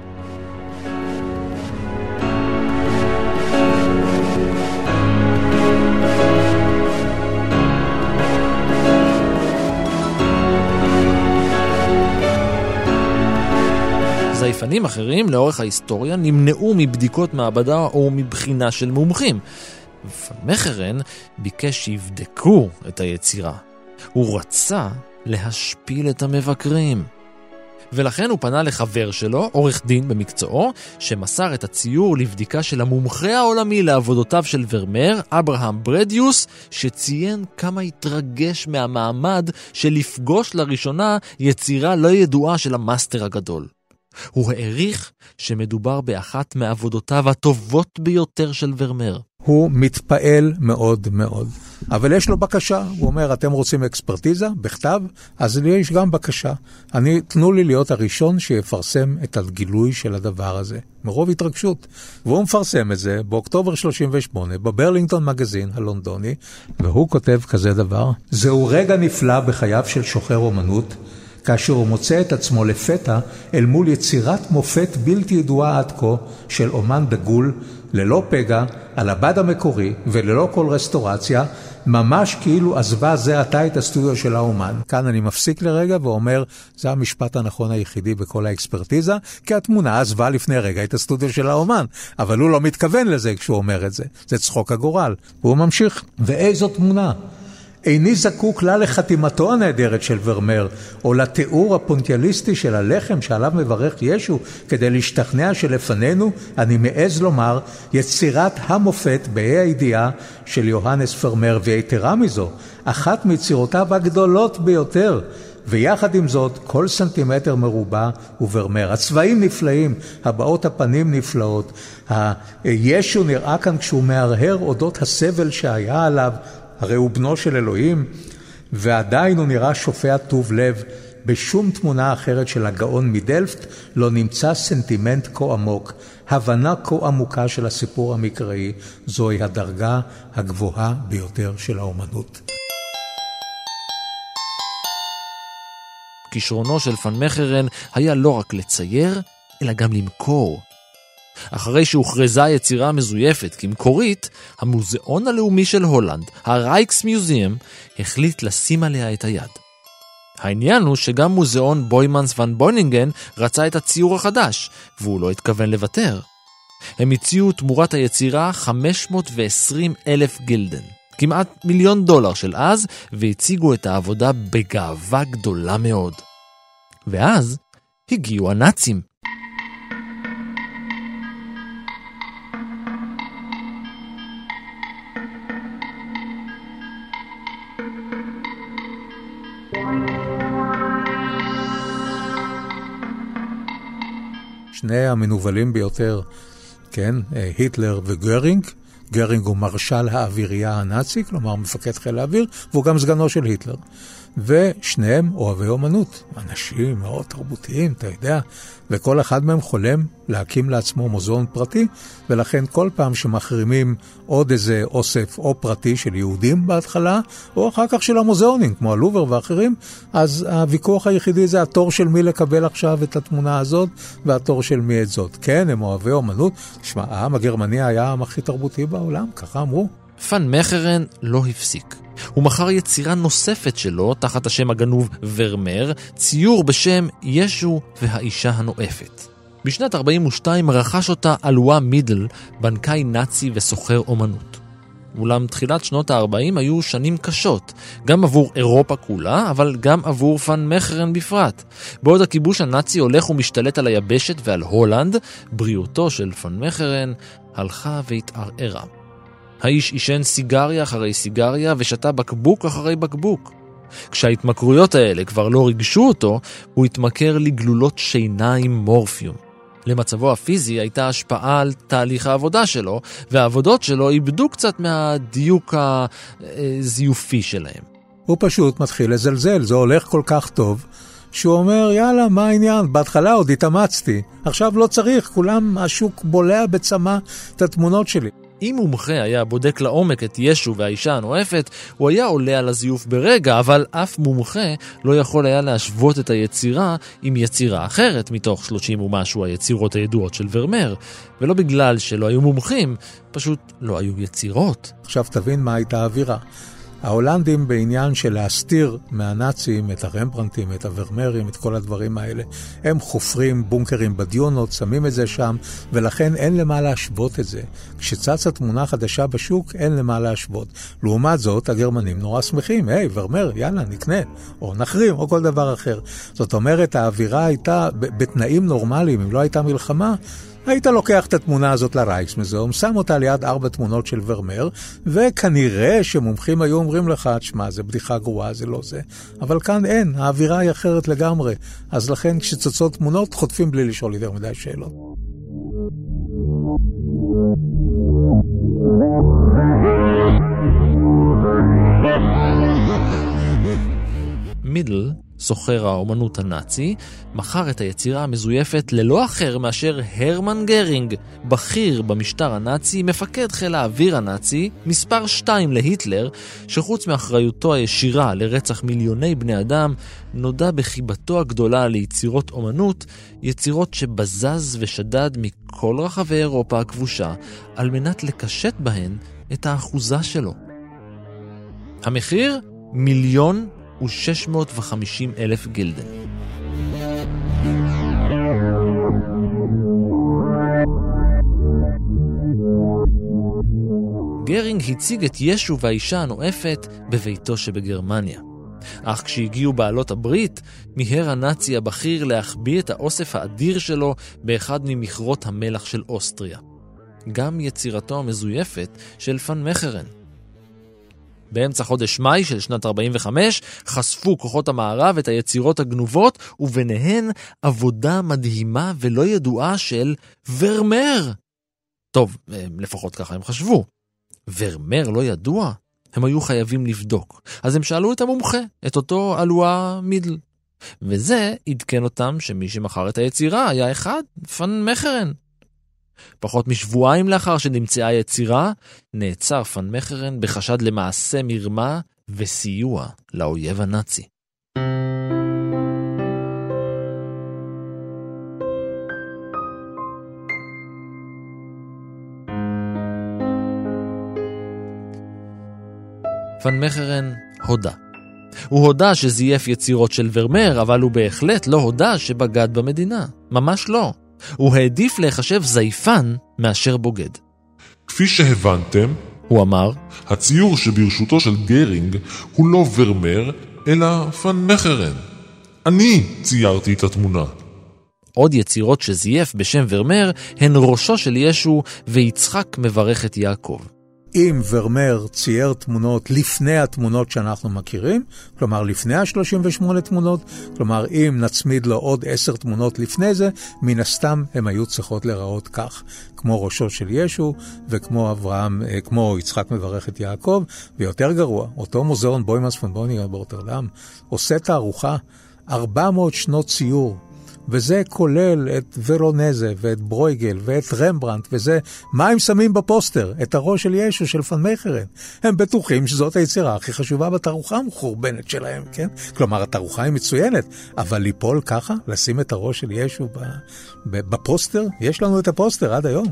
Speaker 2: זייפנים אחרים לאורך ההיסטוריה נמנעו מבדיקות מעבדה או מבחינה של מומחים. פלמחרן ביקש שיבדקו את היצירה. הוא רצה להשפיל את המבקרים. ולכן הוא פנה לחבר שלו, עורך דין במקצועו, שמסר את הציור לבדיקה של המומחה העולמי לעבודותיו של ורמר, אברהם ברדיוס, שציין כמה התרגש מהמעמד של לפגוש לראשונה יצירה לא ידועה של המאסטר הגדול. הוא העריך שמדובר באחת מעבודותיו הטובות ביותר של ורמר.
Speaker 3: הוא מתפעל מאוד מאוד. אבל יש לו בקשה. הוא אומר, אתם רוצים אקספרטיזה בכתב? אז לי יש גם בקשה. תנו לי להיות הראשון שיפרסם את הגילוי של הדבר הזה. מרוב התרגשות. והוא מפרסם את זה באוקטובר 38 בברלינגטון מגזין הלונדוני, והוא כותב כזה דבר. זהו רגע נפלא בחייו של שוחר אומנות, כאשר הוא מוצא את עצמו לפתע אל מול יצירת מופת בלתי ידועה עד כה של אומן דגול, ללא פגע, על הבד המקורי וללא כל רסטורציה, ממש כאילו עזבה זה עתה את הסטודיו של האומן. כאן אני מפסיק לרגע ואומר, זה המשפט הנכון היחידי בכל האקספרטיזה, כי התמונה עזבה לפני רגע את הסטודיו של האומן, אבל הוא לא מתכוון לזה כשהוא אומר את זה. זה צחוק הגורל. והוא ממשיך, ואיזו תמונה? איני זקוק לה לחתימתו הנהדרת של ורמר, או לתיאור הפונטיאליסטי של הלחם שעליו מברך ישו, כדי להשתכנע שלפנינו, אני מעז לומר, יצירת המופת בה"א הידיעה של יוהנס ורמר, ויתרה מזו, אחת מיצירותיו הגדולות ביותר, ויחד עם זאת, כל סנטימטר מרובע הוא ורמר. הצבעים נפלאים, הבעות הפנים נפלאות, ישו נראה כאן כשהוא מהרהר אודות הסבל שהיה עליו, הרי הוא בנו של אלוהים, ועדיין הוא נראה שופע טוב לב. בשום תמונה אחרת של הגאון מדלפט לא נמצא סנטימנט כה עמוק, הבנה כה עמוקה של הסיפור המקראי. זוהי הדרגה הגבוהה ביותר של האומנות.
Speaker 2: כישרונו של פלמחרן היה לא רק לצייר, אלא גם למכור. אחרי שהוכרזה היצירה המזויפת כמקורית, המוזיאון הלאומי של הולנד, הרייקס מיוזיאם, החליט לשים עליה את היד. העניין הוא שגם מוזיאון בוימנס ון בוינינגן רצה את הציור החדש, והוא לא התכוון לוותר. הם הציעו תמורת היצירה 520,000 גילדן, כמעט $1,000,000 של אז, והציגו את העבודה בגאווה גדולה מאוד. ואז הגיעו הנאצים.
Speaker 3: שני המנובלים ביותר, כן, היטלר וגרינג. גרינג הוא מרשל האווירייה הנאצי, כלומר מפקד חיל האוויר, והוא גם סגנו של היטלר. ושניהם אוהבי אומנות, אנשים מאוד תרבותיים, אתה יודע, וכל אחד מהם חולם להקים לעצמו מוזיאון פרטי, ולכן כל פעם שמחרימים עוד איזה אוסף או פרטי של יהודים בהתחלה, או אחר כך של המוזיאונים, כמו הלובר ואחרים, אז הוויכוח היחידי זה התור של מי לקבל עכשיו את התמונה הזאת, והתור של מי את זאת. כן, הם אוהבי אומנות. תשמע, העם הגרמני היה העם הכי תרבותי בעולם, ככה אמרו.
Speaker 2: פן מחרן לא הפסיק. הוא מכר יצירה נוספת שלו, תחת השם הגנוב ורמר, ציור בשם ישו והאישה הנואפת. בשנת 42 רכש אותה אלואה מידל, בנקאי נאצי וסוחר אומנות. אולם תחילת שנות ה-40 היו שנים קשות, גם עבור אירופה כולה, אבל גם עבור פן מחרן בפרט. בעוד הכיבוש הנאצי הולך ומשתלט על היבשת ועל הולנד, בריאותו של פן מחרן הלכה והתערערה. האיש עישן סיגריה אחרי סיגריה ושתה בקבוק אחרי בקבוק. כשההתמכרויות האלה כבר לא ריגשו אותו, הוא התמכר לגלולות שינה עם מורפיום. למצבו הפיזי הייתה השפעה על תהליך העבודה שלו, והעבודות שלו איבדו קצת מהדיוק הזיופי שלהם.
Speaker 3: הוא פשוט מתחיל לזלזל, זה הולך כל כך טוב, שהוא אומר, יאללה, מה העניין? בהתחלה עוד התאמצתי, עכשיו לא צריך, כולם, השוק בולע בצמא את התמונות שלי.
Speaker 2: אם מומחה היה בודק לעומק את ישו והאישה הנואפת, הוא היה עולה על הזיוף ברגע, אבל אף מומחה לא יכול היה להשוות את היצירה עם יצירה אחרת מתוך 30 ומשהו היצירות הידועות של ורמר, ולא בגלל שלא היו מומחים, פשוט לא היו יצירות.
Speaker 3: עכשיו תבין מה הייתה האווירה. ההולנדים בעניין של להסתיר מהנאצים את הרמברנטים, את הוורמרים, את כל הדברים האלה, הם חופרים בונקרים בדיונות, שמים את זה שם, ולכן אין למה להשוות את זה. כשצצה תמונה חדשה בשוק, אין למה להשוות. לעומת זאת, הגרמנים נורא שמחים, היי, ורמר, יאללה, נקנה, או נחרים, או כל דבר אחר. זאת אומרת, האווירה הייתה בתנאים נורמליים, אם לא הייתה מלחמה, היית לוקח את התמונה הזאת לרייקס מוזיאום, שם אותה ליד 4 תמונות של ורמר, וכנראה שמומחים היו אומרים לך, תשמע, זה בדיחה גרועה, זה לא זה. אבל כאן אין, האווירה היא אחרת לגמרי. אז לכן כשצוצות תמונות, חוטפים בלי לשאול יותר מדי שאלות.
Speaker 2: מידל, סוחר האומנות הנאצי, מכר את היצירה המזויפת ללא אחר מאשר הרמן גרינג, בכיר במשטר הנאצי, מפקד חיל האוויר הנאצי, מספר 2 להיטלר, שחוץ מאחריותו הישירה לרצח מיליוני בני אדם, נודע בחיבתו הגדולה ליצירות אומנות, יצירות שבזז ושדד מכל רחבי אירופה הכבושה, על מנת לקשט בהן את האחוזה שלו. המחיר? 1,650,000 גילדן. גרינג הציג את ישו והאישה הנואפת בביתו שבגרמניה. אך כשהגיעו בעלות הברית, מיהר הנאצי הבכיר להחביא את האוסף האדיר שלו באחד ממכרות המלח של אוסטריה. גם יצירתו המזויפת של פן מחרן. באמצע חודש מאי של שנת 45 חשפו כוחות המערב את היצירות הגנובות, וביניהן עבודה מדהימה ולא ידועה של ורמר. טוב, לפחות ככה הם חשבו. ורמר לא ידוע? הם היו חייבים לבדוק. אז הם שאלו את המומחה, את אותו אלואה מידל. וזה עדכן אותם שמי שמכר את היצירה היה אחד, פן מחרן. פחות משבועיים לאחר שנמצאה היצירה, נעצר פן מחרן בחשד למעשה מרמה וסיוע לאויב הנאצי. פן מחרן הודה. הוא הודה שזייף יצירות של ורמר, אבל הוא בהחלט לא הודה שבגד במדינה. ממש לא. הוא העדיף להיחשב זייפן מאשר בוגד.
Speaker 4: כפי שהבנתם,
Speaker 2: הוא אמר,
Speaker 4: הציור שברשותו של גרינג הוא לא ורמר, אלא פן מחרן. אני ציירתי את התמונה.
Speaker 2: עוד יצירות שזייף בשם ורמר הן ראשו של ישו ויצחק מברך את יעקב.
Speaker 3: אם ורמר צייר תמונות לפני התמונות שאנחנו מכירים, כלומר לפני ה-38 תמונות, כלומר אם נצמיד לו עוד 10 תמונות לפני זה, מן הסתם הם היו צריכות להיראות כך, כמו ראשו של ישו וכמו אברהם, כמו יצחק מברך את יעקב, ויותר גרוע, אותו מוזיאון בוימאס פון בונינגר ברוטרדם עושה תערוכה 400 שנות ציור, וזה כולל את ורונזה ואת ברויגל ואת רמברנט, וזה מה הם שמים בפוסטר? את הראש של ישו של פן מחרן. הם בטוחים שזאת היצירה הכי חשובה בתערוכה המחורבנת שלהם, כן? כלומר, התערוכה היא מצוינת, אבל ליפול ככה, לשים את הראש של ישו בפוסטר? יש לנו את הפוסטר עד היום.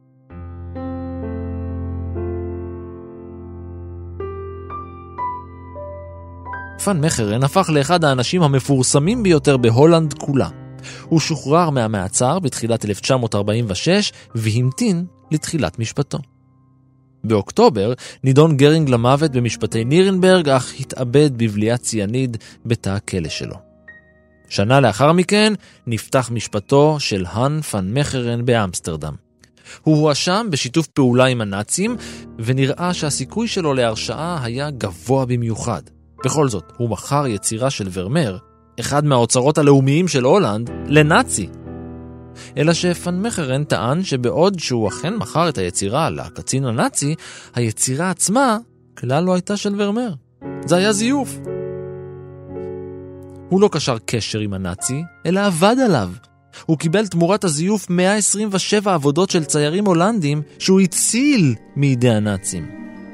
Speaker 2: פן מחרן הפך לאחד האנשים המפורסמים ביותר בהולנד כולה. הוא שוחרר מהמעצר בתחילת 1946 והמתין לתחילת משפטו. באוקטובר נידון גרינג למוות במשפטי נירנברג, אך התאבד בבליעת ציאניד בתא הכלא שלו. שנה לאחר מכן נפתח משפטו של האן פן מחרן באמסטרדם. הוא הואשם בשיתוף פעולה עם הנאצים, ונראה שהסיכוי שלו להרשעה היה גבוה במיוחד. בכל זאת, הוא מכר יצירה של ורמר, אחד מהאוצרות הלאומיים של הולנד, לנאצי. אלא שפן מחרן טען שבעוד שהוא אכן מכר את היצירה לקצין הנאצי, היצירה עצמה כלל לא הייתה של ורמר. זה היה זיוף. הוא לא קשר קשר עם הנאצי, אלא עבד עליו. הוא קיבל תמורת הזיוף 127 עבודות של ציירים הולנדים שהוא הציל מידי הנאצים.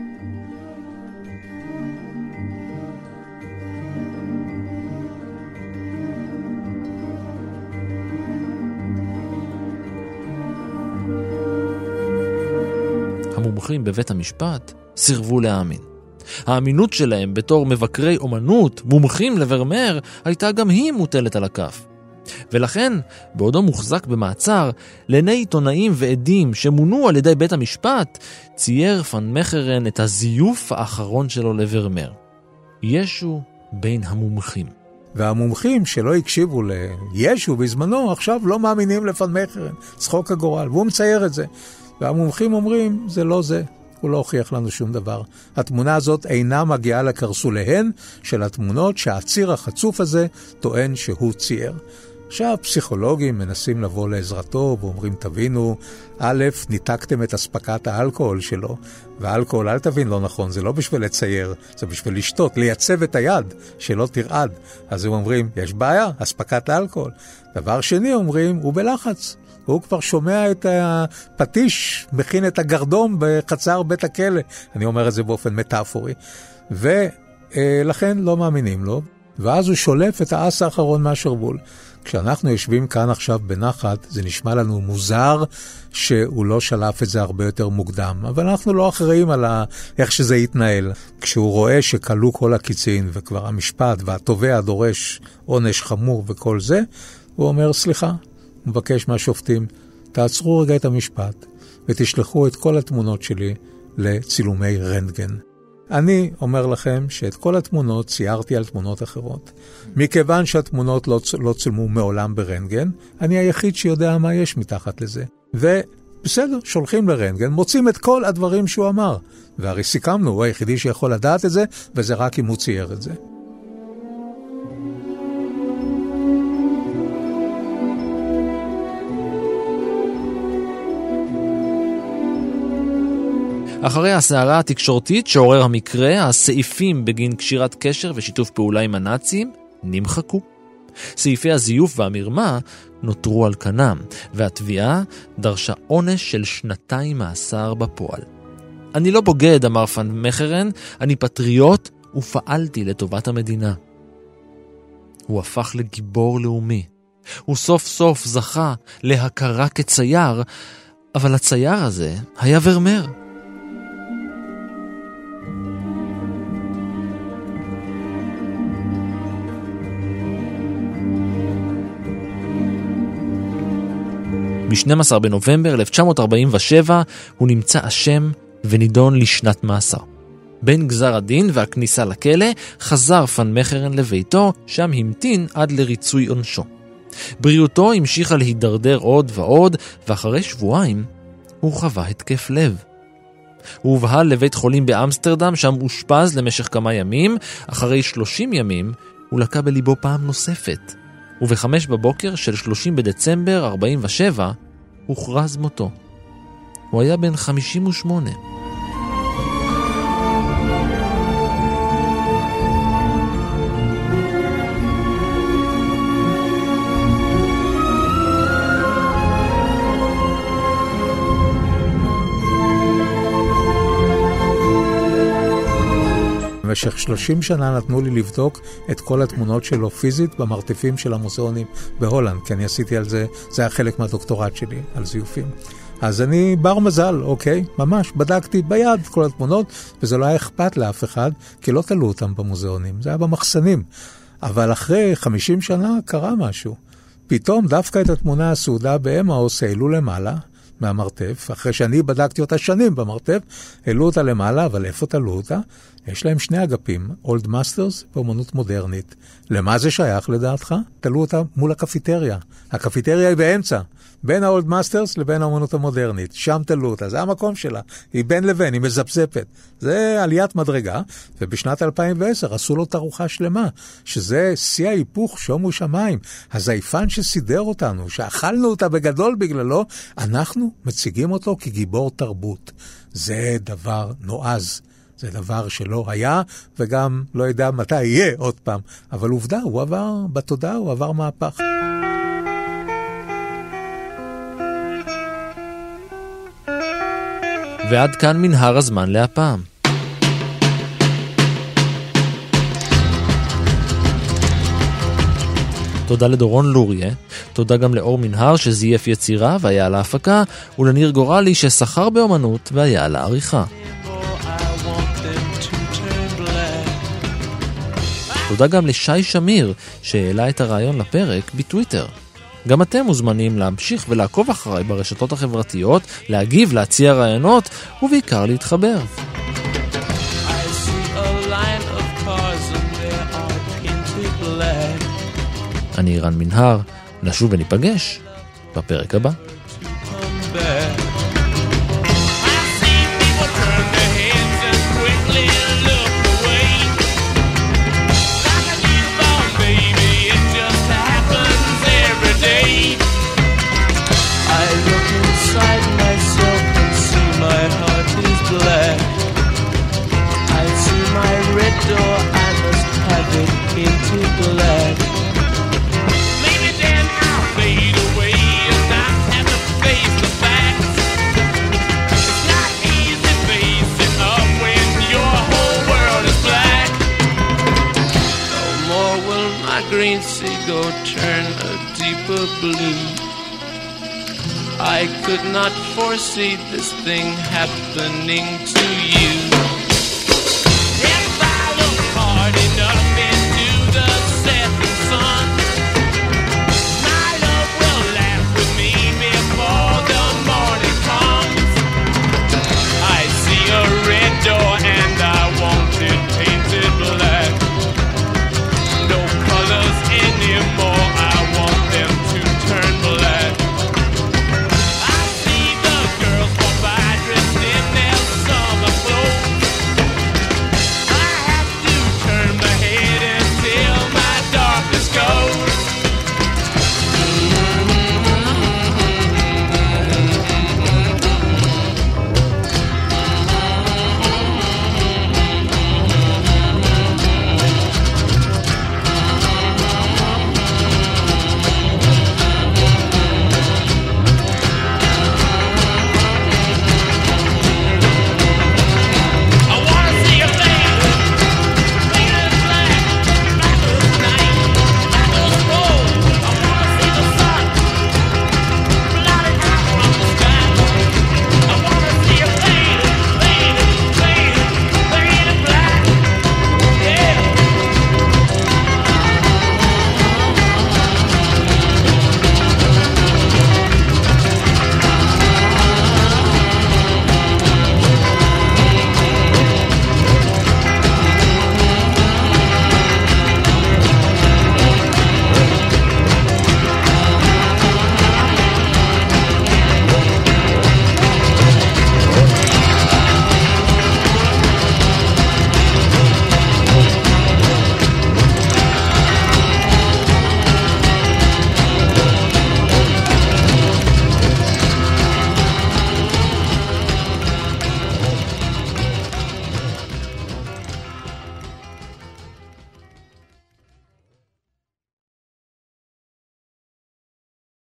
Speaker 2: המומחים בבית המשפט סירבו להאמין. האמינות שלהם בתור מבקרי אומנות, מומחים לוורמר, הייתה גם היא מוטלת על הכף. ולכן, בעודו מוחזק במעצר, לעיני עיתונאים ועדים שמונו על ידי בית המשפט, צייר פן מחרן את הזיוף האחרון שלו לוורמר. ישו בין המומחים.
Speaker 3: והמומחים שלא הקשיבו לישו בזמנו, עכשיו לא מאמינים לפן מחרן. צחוק הגורל, והוא מצייר את זה. והמומחים אומרים, זה לא זה, הוא לא הוכיח לנו שום דבר. התמונה הזאת אינה מגיעה לקרסוליהן של התמונות שהציר החצוף הזה טוען שהוא צייר. עכשיו פסיכולוגים מנסים לבוא לעזרתו ואומרים, תבינו, א', ניתקתם את הספקת האלכוהול שלו, והאלכוהול, אל תבין, לא נכון, זה לא בשביל לצייר, זה בשביל לשתות, לייצב את היד, שלא תרעד. אז הם אומרים, יש בעיה, הספקת האלכוהול. דבר שני אומרים, הוא בלחץ. הוא כבר שומע את הפטיש, מכין את הגרדום בחצר בית הכלא. אני אומר את זה באופן מטאפורי. ולכן לא מאמינים לו. ואז הוא שולף את האס האחרון מהשרבול. כשאנחנו יושבים כאן עכשיו בנחת, זה נשמע לנו מוזר שהוא לא שלף את זה הרבה יותר מוקדם. אבל אנחנו לא אחראים על איך שזה יתנהל. כשהוא רואה שקלו כל הקיצין וכבר המשפט והתובע דורש עונש חמור וכל זה, הוא אומר, סליחה, הוא מבקש מהשופטים, תעצרו רגע את המשפט ותשלחו את כל התמונות שלי לצילומי רנטגן. אני אומר לכם שאת כל התמונות ציירתי על תמונות אחרות. מכיוון שהתמונות לא צילמו מעולם ברנטגן, אני היחיד שיודע מה יש מתחת לזה. ובסדר, שולחים לרנטגן, מוצאים את כל הדברים שהוא אמר. והרי סיכמנו, הוא היחידי שיכול לדעת את זה, וזה רק אם הוא צייר את זה.
Speaker 2: אחרי הסערה התקשורתית שעורר המקרה, הסעיפים בגין קשירת קשר ושיתוף פעולה עם הנאצים נמחקו. סעיפי הזיוף והמרמה נותרו על כנם, והתביעה דרשה עונש של 2 מאסר בפועל. אני לא בוגד, אמר פן מחרן, אני פטריוט ופעלתי לטובת המדינה. הוא הפך לגיבור לאומי. הוא סוף סוף זכה להכרה כצייר, אבל הצייר הזה היה ורמר. ב-12 בנובמבר 1947 הוא נמצא אשם ונידון לשנת מאסר. בין גזר הדין והכניסה לכלא חזר פן מחרן לביתו, שם המתין עד לריצוי עונשו. בריאותו המשיכה להידרדר עוד ועוד, ואחרי שבועיים הוא חווה התקף לב. הוא הובהל לבית חולים באמסטרדם, שם אושפז למשך כמה ימים. אחרי 30 ימים הוא לקה בליבו פעם נוספת, וב-5 בבוקר של 30 בדצמבר 47 הוכרז מותו. הוא היה בן 58.
Speaker 3: במשך 30 שנה נתנו לי לבדוק את כל התמונות שלו פיזית במרתפים של המוזיאונים בהולנד, כי אני עשיתי על זה, זה היה חלק מהדוקטורט שלי, על זיופים. אז אני בר מזל, אוקיי, ממש, בדקתי ביד כל התמונות, וזה לא היה אכפת לאף אחד, כי לא תלו אותם במוזיאונים, זה היה במחסנים. אבל אחרי 50 שנה קרה משהו. פתאום דווקא את התמונה הסעודה באמאוס העלו למעלה, מהמרתף, אחרי שאני בדקתי אותה שנים במרתף, העלו אותה למעלה, אבל איפה תלו אותה? יש להם 2 אגפים, Old Masters ואומנות מודרנית. למה זה שייך לדעתך? תלו אותה מול הקפיטריה. הקפיטריה היא באמצע, בין ה-Old Masters לבין האומנות המודרנית. שם תלו אותה, זה המקום שלה. היא בין לבין, היא מזפזפת. זה עליית מדרגה, ובשנת 2010 עשו לו תערוכה שלמה, שזה שיא ההיפוך שומו שמיים. הזייפן שסידר אותנו, שאכלנו אותה בגדול בגללו, אנחנו מציגים אותו כגיבור תרבות. זה דבר נועז. זה דבר שלא היה, וגם לא יודע מתי יהיה עוד פעם. אבל עובדה, הוא עבר בתודעה, הוא עבר מהפך.
Speaker 2: ועד כאן מנהר הזמן להפעם. תודה לדורון לוריה, תודה גם לאור מנהר שזייף יצירה והיה על ההפקה, ולניר גורלי ששכר באומנות והיה על העריכה. תודה גם לשי שמיר שהעלה את הרעיון לפרק בטוויטר. גם אתם מוזמנים להמשיך ולעקוב אחריי ברשתות החברתיות, להגיב, להציע רעיונות ובעיקר להתחבר. אני רן מנהר, נשוב וניפגש בפרק הבא.
Speaker 5: Door, I must have it into black. Maybe then I'll fade away and not have to face the facts. It's not easy facing up when your whole world is black. No more will my green seagull turn a deeper blue. I could not foresee this thing happening to you.